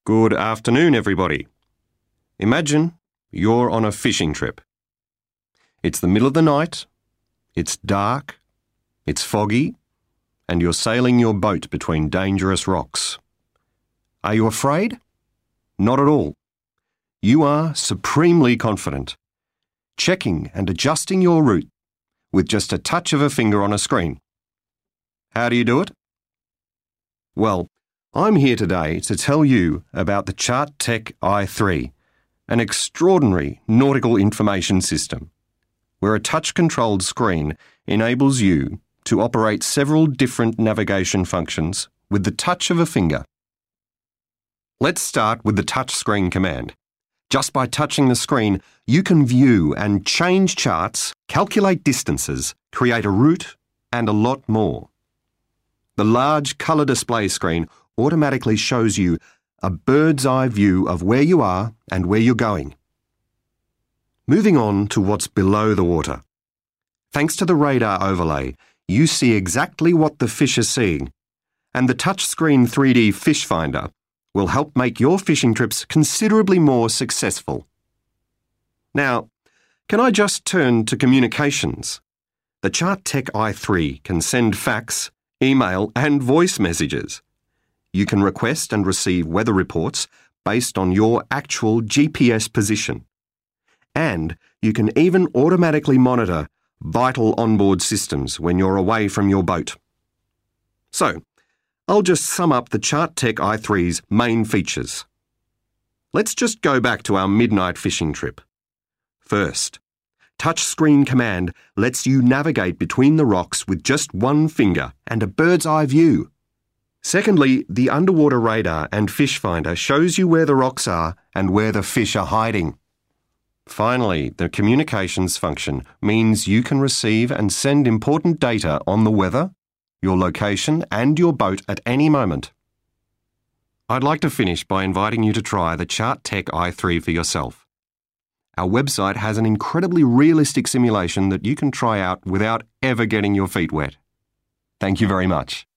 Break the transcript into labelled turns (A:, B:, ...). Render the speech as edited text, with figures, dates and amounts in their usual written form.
A: Good afternoon, everybody. Imagine you're on a fishing trip. It's the middle of the night, it's dark, it's foggy, and you're sailing your boat between dangerous rocks. Are you afraid? Not at all. You are supremely confident, checking and adjusting your route with just a touch of a finger on a screen. How do you do it? Well, I'm here today to tell you about the Chartec i3, an extraordinary nautical information system, where a touch-controlled screen enables you to operate several different navigation functions with the touch of a finger. Let's start with the touchscreen command. Just by touching the screen, you can view and change charts, calculate distances, create a route, and a lot more. The large colour display screen automatically shows you a bird's eye view of where you are and where you're going. Moving on to what's below the water. Thanks to the radar overlay, you see exactly what the fish are seeing, and the touchscreen 3D fish finder will help make your fishing trips considerably more successful. Now, can I just turn to communications? The Chartec i3 can send fax, email, and voice messages. You can request and receive weather reports based on your actual GPS position. And you can even automatically monitor vital onboard systems when you're away from your boat. So, I'll just sum up the Chartec i3's main features. Let's just go back to our midnight fishing trip. First, touchscreen command lets you navigate between the rocks with just one finger and a bird's eye view. Secondly, the underwater radar and fish finder shows you where the rocks are and where the fish are hiding. Finally, the communications function means you can receive and send important data on the weather, your location, and your boat at any moment. I'd like to finish by inviting you to try the Chartec i3 for yourself. Our website has an incredibly realistic simulation that you can try out without ever getting your feet wet. Thank you very much.